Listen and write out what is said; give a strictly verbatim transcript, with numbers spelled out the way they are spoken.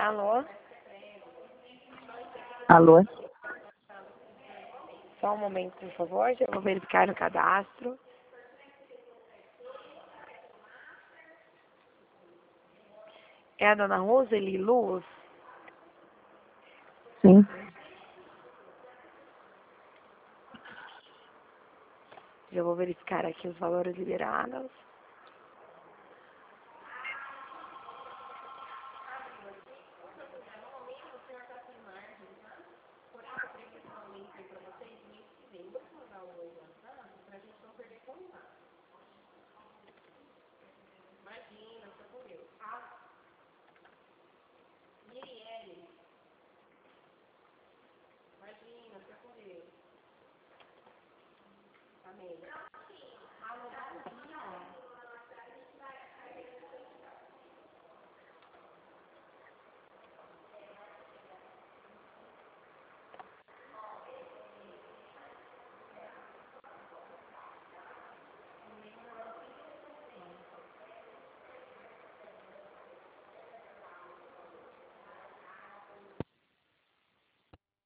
Alô? Alô? Só um momento, por favor. Já vou verificar no cadastro. É a dona Roseli Luz? Sim. Já vou verificar aqui os valores liberados.